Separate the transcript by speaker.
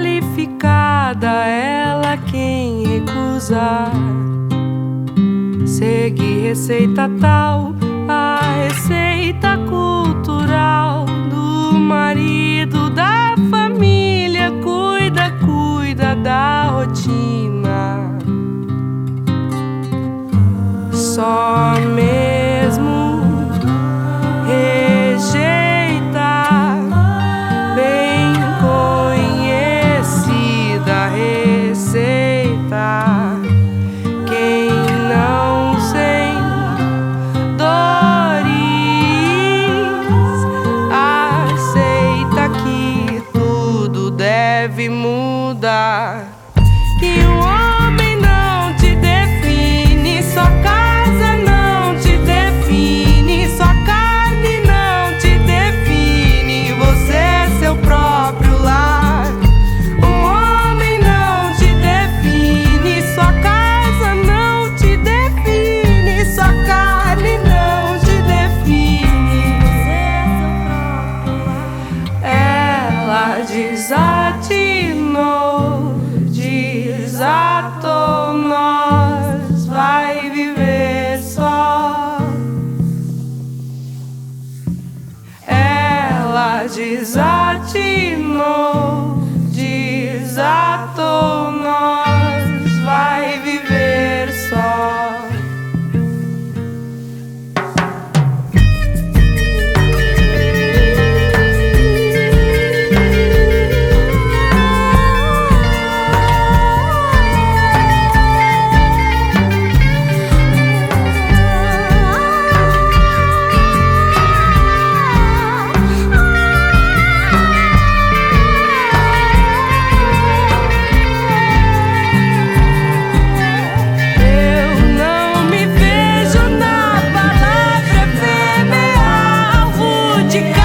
Speaker 1: qualificada, ela quem recusar. Segue receita tal, a receita cultural do marido, da família, cuida da rotina. Só mesmo rejeita bem conhecida receita. Quem não sem dores aceita que tudo deve mudar. Que um homem não te define, sua casa não te define, sua carne não te define, você é seu próprio lar. Um homem não te define, sua casa não te define, sua carne não te define, você é seu próprio lar. Ela desatinou, desatou, nós vai viver só. Ela desatinou, desatou, nós vai viver só. De